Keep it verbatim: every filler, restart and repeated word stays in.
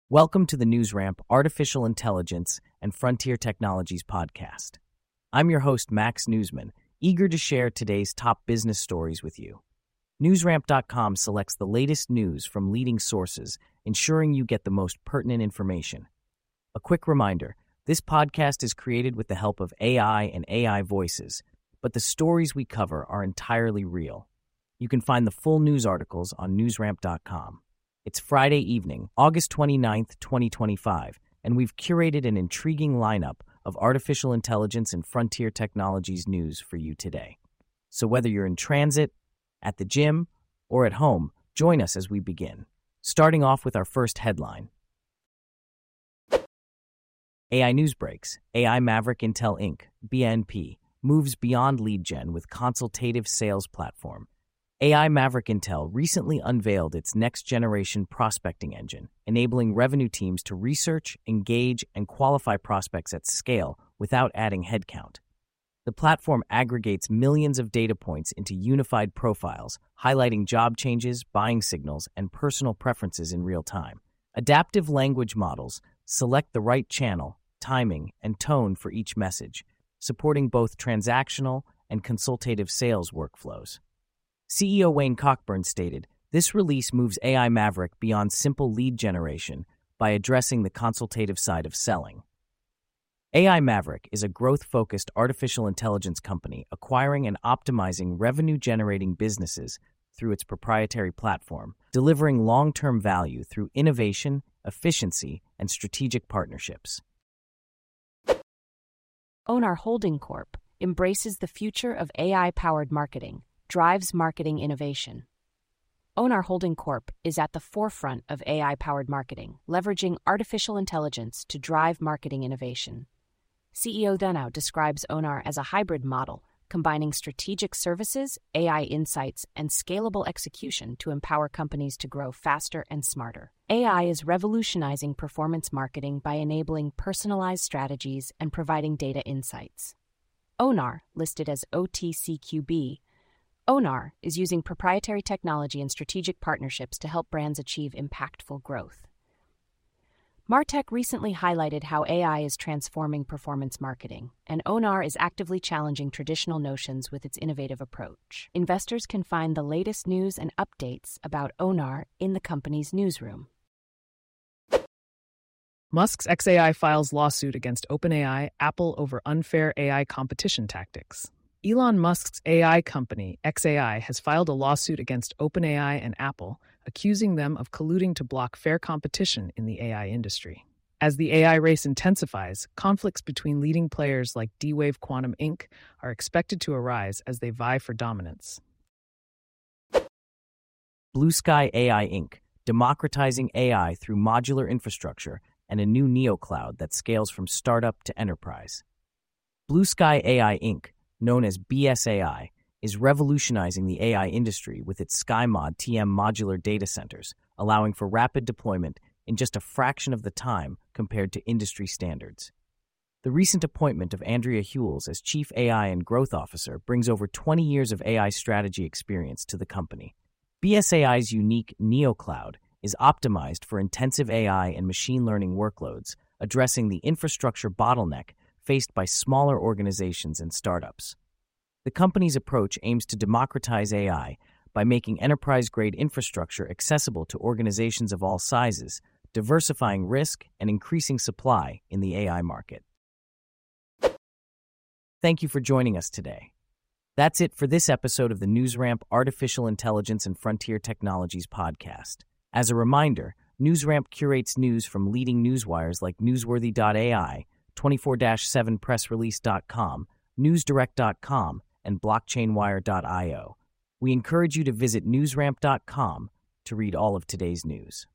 Welcome to the NewsRamp Artificial Intelligence and Frontier Technologies podcast. I'm your host, Max Newsman, eager to share today's top business stories with you. NewsRamp dot com selects the latest news from leading sources, ensuring you get the most pertinent information. A quick reminder, this podcast is created with the help of A I and A I voices, but the stories we cover are entirely real. You can find the full news articles on NewsRamp dot com. It's Friday evening, August twenty-ninth, twenty twenty-five, and we've curated an intriguing lineup of artificial intelligence and frontier technologies news for you today. So whether you're in transit, at the gym, or at home, join us as we begin. Starting off with our first headline. A I News Breaks. A I Maverick Intel Incorporated, B N P, moves beyond lead gen with consultative sales platform. A I Maverick Intel recently unveiled its next-generation prospecting engine, enabling revenue teams to research, engage, and qualify prospects at scale without adding headcount. The platform aggregates millions of data points into unified profiles, highlighting job changes, buying signals, and personal preferences in real time. Adaptive language models select the right channel, timing, and tone for each message, supporting both transactional and consultative sales workflows. C E O Wayne Cockburn stated, "This release moves A I Maverick beyond simple lead generation by addressing the consultative side of selling." A I Maverick is a growth-focused artificial intelligence company acquiring and optimizing revenue-generating businesses through its proprietary platform, delivering long-term value through innovation, efficiency, and strategic partnerships. Onar Holding Corp embraces the future of A I-powered marketing, drives marketing innovation. Onar Holding Corp is at the forefront of A I-powered marketing, leveraging artificial intelligence to drive marketing innovation. C E O Denau describes Onar as a hybrid model, combining strategic services, A I insights, and scalable execution to empower companies to grow faster and smarter. A I is revolutionizing performance marketing by enabling personalized strategies and providing data insights. Onar, listed as O T C Q B, Onar is using proprietary technology and strategic partnerships to help brands achieve impactful growth. Martech recently highlighted how A I is transforming performance marketing, and Onar is actively challenging traditional notions with its innovative approach. Investors can find the latest news and updates about Onar in the company's newsroom. Musk's X A I files lawsuit against OpenAI, Apple over unfair A I competition tactics. Elon Musk's A I company, X A I, has filed a lawsuit against OpenAI and Apple, accusing them of colluding to block fair competition in the A I industry. As the A I race intensifies, conflicts between leading players like D-Wave Quantum Incorporated are expected to arise as they vie for dominance. Blue Sky A I Incorporated, democratizing A I through modular infrastructure and a new neocloud that scales from startup to enterprise. Blue Sky A I Incorporated, known as B S A I, is revolutionizing the A I industry with its SkyMod T M modular data centers, allowing for rapid deployment in just a fraction of the time compared to industry standards. The recent appointment of Andrea Hewells as Chief A I and Growth Officer brings over twenty years of A I strategy experience to the company. B S A I's unique NeoCloud is optimized for intensive A I and machine learning workloads, addressing the infrastructure bottleneck faced by smaller organizations and startups. The company's approach aims to democratize A I by making enterprise-grade infrastructure accessible to organizations of all sizes, diversifying risk and increasing supply in the A I market. Thank you for joining us today. That's it for this episode of the NewsRamp Artificial Intelligence and Frontier Technologies podcast. As a reminder, NewsRamp curates news from leading newswires like Newsworthy dot A I, twenty-four seven press release dot com, newsdirect dot com, and blockchain wire dot io. We encourage you to visit newsramp dot com to read all of today's news.